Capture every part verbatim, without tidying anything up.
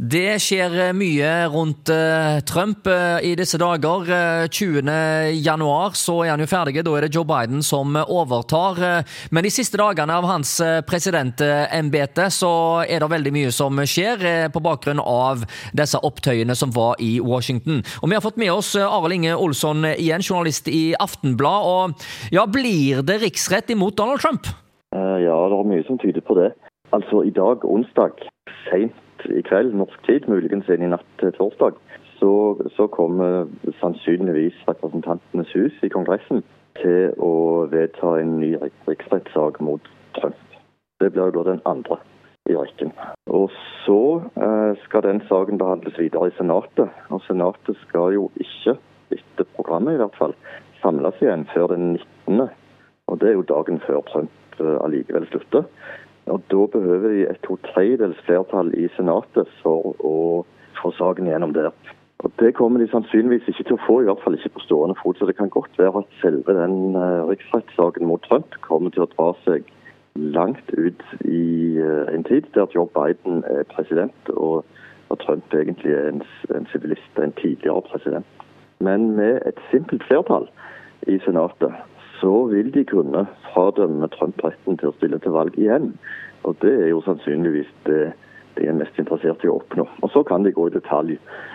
Det skjer mye rundt uh, Trump uh, i disse dager. Uh, tjuende januar så er han jo ferdig, da er det Joe Biden som overtar. Uh, men de siste dagene av hans uh, presidentembete så er det veldig mye som skjer uh, på bakgrunn av disse opptøyene som var i Washington. Og vi har fått med oss uh, Arild Inge Olsson igjen, journalist i Aftenblad. Og ja, blir det riksrett imot Donald Trump? Uh, ja, det er mye som tyder på det. Altså i dag, onsdag, sent i kveld, norsk tid, muligens inn i natt til torsdag, så, så kommer sannsynligvis representantenes hus i Kongressen til å vedta en ny riksrettssak mot Trump. Det blir jo da den andre i rekken. Og så eh, skal den saken behandles videre i Senatet, og Senatet skal jo ikke, etter programmet i hvert fall, samles igjen før den nittende, og det er jo dagen før Trump eh, allikevel slutter. Og da behøver de et to tredjedels flertall i Senatet for å få saken gjennom der. Og det kommer de sannsynligvis ikke til å få, i hvert fall ikke på stående fot. Så det kan godt være at selve den uh, riksrettssaken mot Trump kommer til å dra seg langt ut i uh, en tid der Joe Biden er president, og, og Trump egentlig er en, en sivilist, en tidligere president. Men med et simpelt flertall i Senatet, så vil de kunne fradømme Trump retten til å stille til valg igjen. Og det er jo sannsynligvis det de er mest interessert i å oppnå. Og så kan de gå i detalj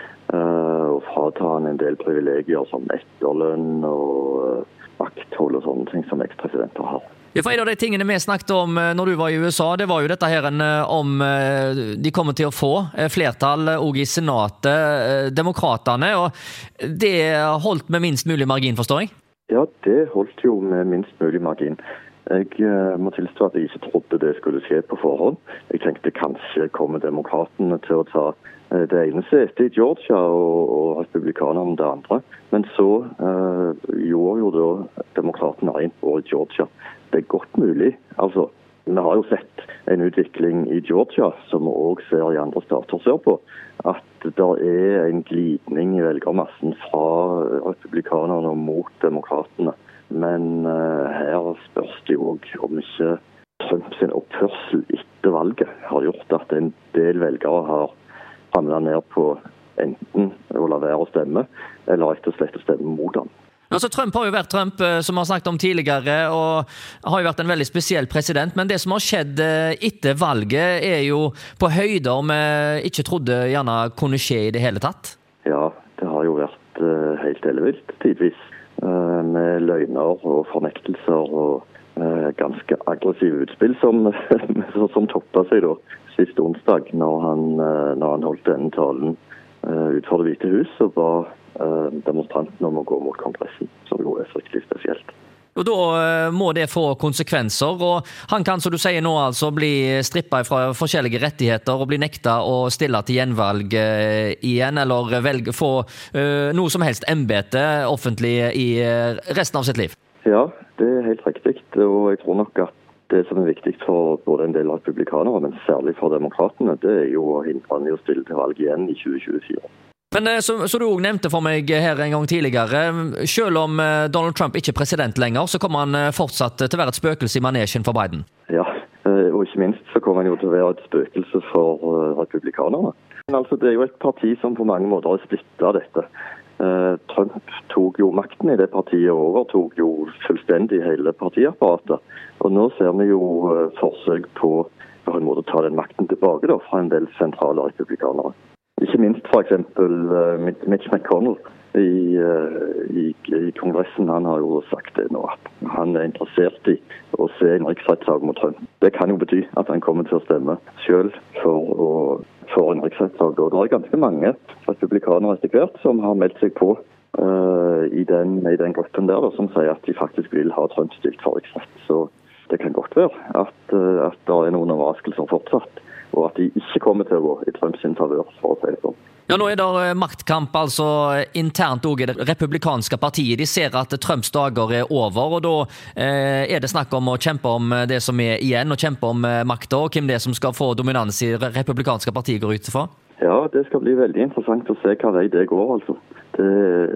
uh, og frata han en del privilegier som etterlønn og uh, vakthold og sånne ting som ekspresidenter har. Ja, for en av de tingene vi snakket om når du var i U S A, det var jo dette her om de kommer til å få flertall også i Senatet, demokratene, og det holdt med minst mulig margin, forstår jeg? Ja, det holdt jo med minst mulig margin. Jeg uh, må tilstå at jeg ikke trodde det skulle skje på forhånd. Jeg tenkte kanskje kommer demokratene til å ta uh, det ene setet i Georgia og, og republikanerne det andre. Men så uh, gjorde jo da demokratene rent på i Georgia. Det er godt mulig. Altså, vi har jo sett en utvikling i Georgia, som vi også ser i andre stater ser på, at det er en glidning i velgermassen fra republikanerne mot demokratene. Men uh, her spørs det jo også om ikke Trump sin oppførsel etter valget har gjort at en del velgere har hamlet ned på enten å la være å stemme, eller rett og slett å stemme mot ham. Altså, Trump har jo vært Trump, som vi har snakket om tidligere, og har jo vært en veldig spesiell president, men det som har skjedd etter valget er jo på høyder vi ikke trodde gjerne kunne skje i det hele tatt. Ja, det har jo vært uh, helt ellevilt tidvis, uh, med løgner og fornektelser og uh, ganske aggressive utspill som, som toppet seg da sist onsdag når han, uh, når han holdt denne talen uh, utenfor Det hvite hus, og var demonstrantene om å gå mot Kongressen, som jo er fryktelig spesielt. Og da må det få konsekvenser, og han kan, som du sier nå, altså bli strippet fra forskjellige rettigheter og bli nekta å stille til gjenvalg uh, igjen, eller velge, få uh, noe som helst embete offentlig i uh, resten av sitt liv. Ja, det er helt riktig, og jeg tror nok at det som er viktig for både en del republikanere, men særlig for demokratene, det er jo å hindre han i å stille til valg igjen i tjue tjuefire. Men så, så du også nevnte for meg her en gang tidligere, selv om Donald Trump ikke er president lenger, så kommer han fortsatt til å være et spøkelse i manesjen for Biden. Ja, og ikke minst så kommer han jo til å være et spøkelse for republikanerne. Men altså, det er jo et parti som på mange måter har splittet dette. Trump tok jo makten i det partiet og overtok jo fullstendig hele partiapparatet. Og nå ser vi jo forsøk på på en måte å ta den makten tilbake da, fra en del sentrale republikanere. Ikke minst for eksempel uh, Mitch McConnell i, uh, i, i Kongressen. Han har jo sagt det nå at han er interessert i å se en riksrettssak mot Trump. Det kan jo bety at han kommer til å stemme selv for, å, for en riksrettssak. Og det er ganske mange republikanere etter hvert som har meldt seg på uh, i, den, i den gruppen der da, som sier at de faktisk vil ha Trump stilt for riksrett. Så det kan godt være at, uh, at det er noen overraskelser fortsatt, og at de ikke kommer til å gå i Trumps favør, for å si det sånn. Ja, nå er det maktkamp altså internt også i det republikanske partiet. De ser at Trumps dager er over, og da eh, er det snakk om å kjempe om det som er igjen, og kjempe om makta, og hvem det er som skal få dominans i det republikanske partiet går ut fra. Ja, det skal bli veldig interessant å se hva vei det går, altså. Det,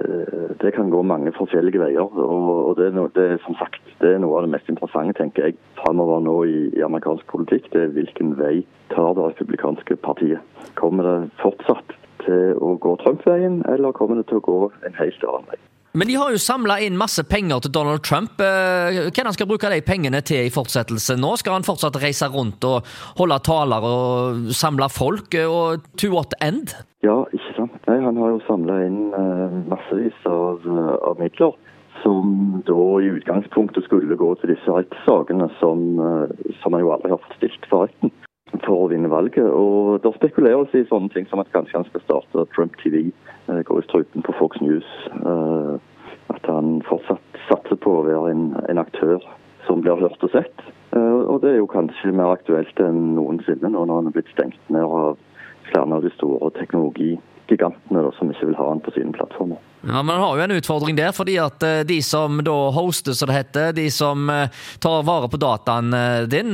det kan gå mange forskjellige veier, og, og det, er no, det, er, som sagt, det er noe av det mest interessante, tenker jeg, fremover nå i, i amerikansk politikk. Det er hvilken vei tar det republikanske partiet. Kommer det fortsatt til å gå Trump-veien, eller kommer det til å gå en helt annen vei? Men de har jo samlet inn masse penger til Donald Trump. Hvem skal bruke de pengene til i fortsettelse nå? Skal han fortsatt reise rundt og holde taler og samle folk? Og to what end? Ja, ikke sant. Nei, han har jo samlet inn uh, massevis av, uh, av midler, som da i utgangspunktet skulle gå til disse rettssakene som, uh, som han jo aldri har fått stilt for retten for å vinne valget. Og da spekuleres i sånne ting som at kanskje han skal starte Trump T V, uh, gå i strupen på Fox News, uh, at han fortsatt satser på å være en, en aktør som blir hørt og sett. Uh, og det er jo kanskje mer aktuelt enn noensinne nå når han er blitt stengt ned av flere av de store teknologigigantene da, som ikke vil ha han på sine plattformer. Ja, man har jo en utfordring der, fordi at de som da hoster, så det heter, de som tar vare på dataen din,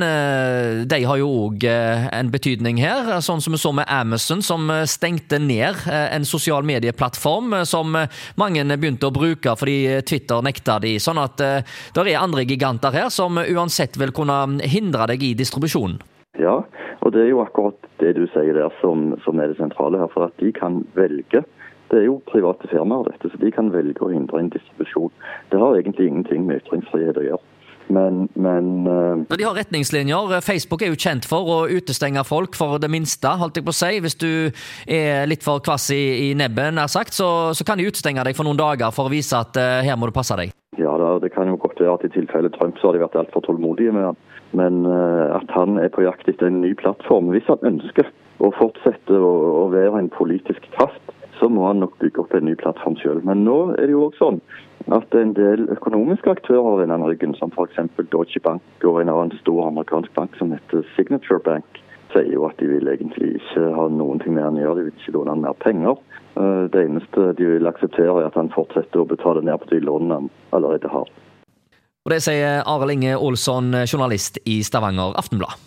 de har jo også en betydning her, sånn som vi så med Amazon, som stengte ned en sosial medieplattform som mange begynte å bruke fordi Twitter nekta de, sånn at det er andre giganter her som uansett vil kunne hindre deg i distribusjonen. Ja, og det er jo akkurat det du sier der som, som er det sentrale her, for at de kan velge. Det er jo private firmaer dette, så de kan velge å hindre en distribusjon. Det har egentlig ingenting med ytringsfrihet å gjøre. Men, men uh... De har retningslinjer. Facebook er jo kjent for å utestenge folk for det minste, holdt jeg på å si. Hvis du er litt for kvass i, i nebben, er sagt, så, så kan de utestenge deg for noen dager for å vise at uh, her må du passe deg. Ja, da, det kan jo godt være at i tilfelle Trump så har de vært alt for tålmodige med han. Men uh, at han er på jakt etter en ny plattform, hvis han ønsker å fortsette å, å være en politisk kraft, så må han nok bygge opp en ny plattform selv. Men nå er det jo også sånn at en del økonomiske aktører ved denne ryggen, som for eksempel Deutsche Bank og en annen stor amerikansk bank som heter Signature Bank, sier jo at de vil egentlig ikke ha noen ting mer enn å gjøre, de vil ikke låne mer penger. Det eneste de vil akseptere er at han fortsetter å betale ned på de lånene han allerede har. Og det sier Arild Inge Olsson, journalist i Stavanger Aftenblad.